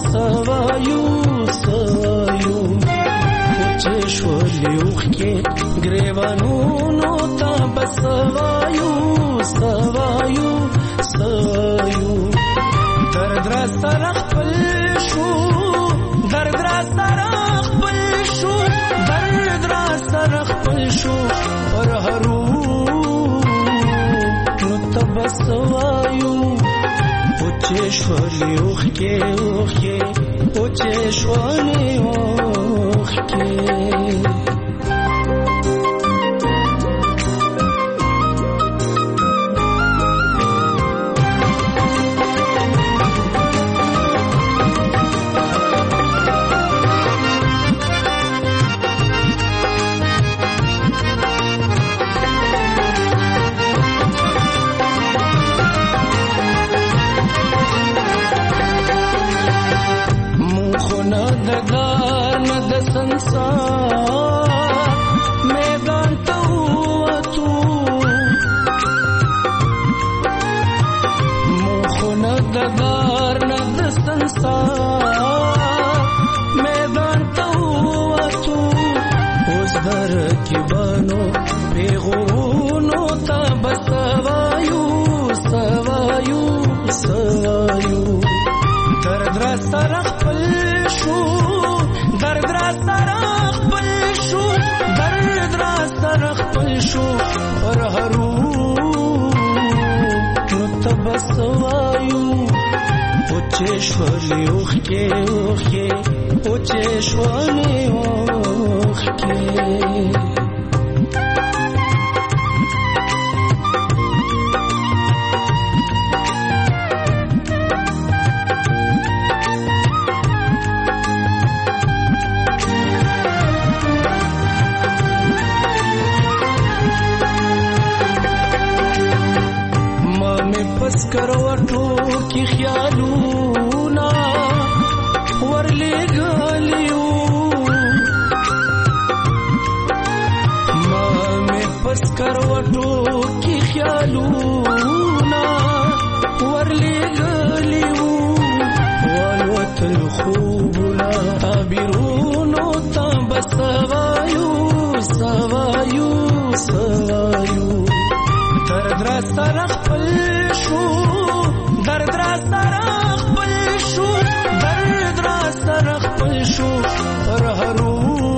سوایو سوایو چې شولیوخ کې ګریوانونو تا بسوایو سوایو سوایو درد را سره خپل شو درد را سره خپل شو درد را سره خپل شو پر هرو نو تبسوایو چې شولیوخ کې اوخ کې او چې شولیوخ کې میدان ته ووتو مخونه د دار نه د سنسار میدان ته ووتو اوس در کیبانو پیغونو ته بسوایو سوایو سوایو درد را سره خپل شو درد را سره خپل شو درد را سره خپل شو پر هرو نو تبسوایو او چې شولیوخ کې اوخ کې او چې شولیوخ کې کروټو کې خیالونه ورلګالیو ما مې پس کروټو کې خیالونه ورلګالیو والوتل خوبونه تعبیرونو ته بسوایو سوایو سوایو درد را سره خپل شو درد را سره خپل شو درد را سره خپل شو پر هرو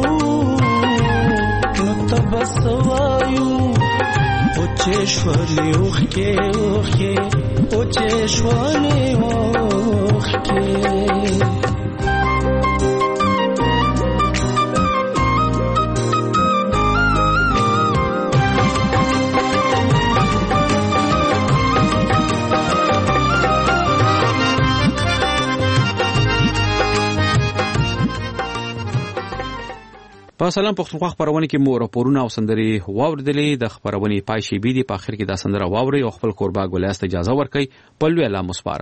نو تبسوایو او چې شولیوخ کې اوخ کې او چې شولیوخ کې په سلام پښتونخوا خبرونه کې مو راپورونه او سندري واوریدلې د خبرونې پای شي بي دي په اخر کې دا سندره واوري او خپل قربا ګولیاست اجازه ورکړي په لوی الله مسپارم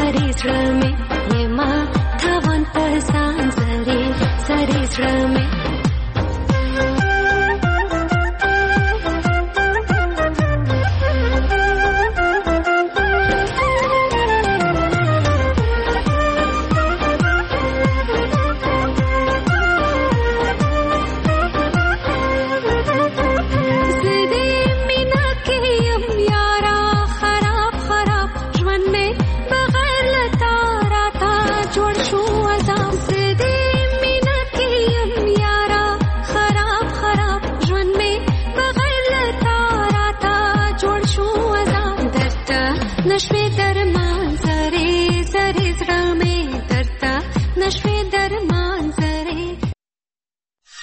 Sare sare